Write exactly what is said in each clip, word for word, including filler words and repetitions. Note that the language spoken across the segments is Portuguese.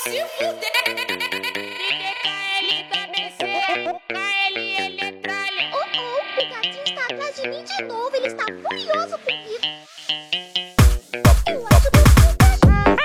se fuder. D K L da B C, o K L ele é tralha. Oh, oh, o gatinho está atrás de mim de novo. Ele está furioso comigo. Eu acho que eu vou encaixar.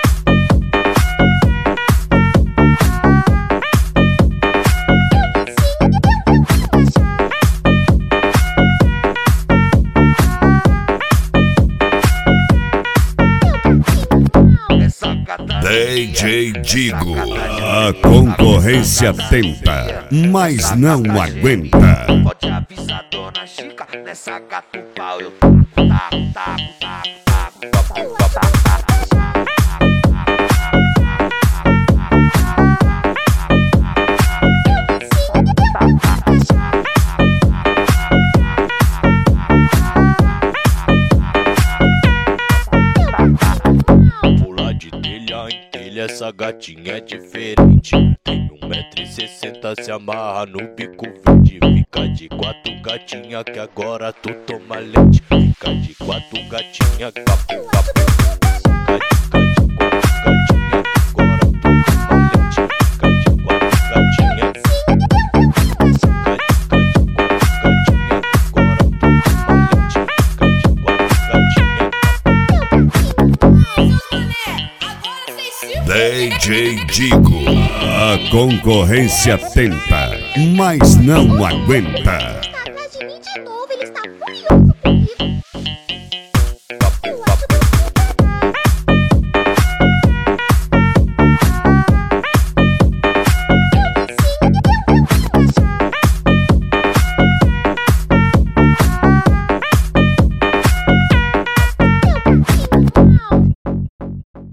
D J Digo, a concorrência tenta, mas não aguenta. Pode avisar dona Chica, nessa gata o pau eu taco, taco, taco, taco, taco, taco, taco, taco. Pula de telha em telha, essa gatinha é diferente. Tem um metro e sessenta, se amarra no bico verde. Fica de quatro gatinha que agora tu toma leite. Fica de quatro gatinha, capu, capu. Fica de quatro gatinha que agora tu toma leite. Fica de quatro gatinha. Fica de quatro gatinha que agora tu toma leite. Fica de quatro gatinha. D J Digo, a concorrência tenta, mas não aguenta.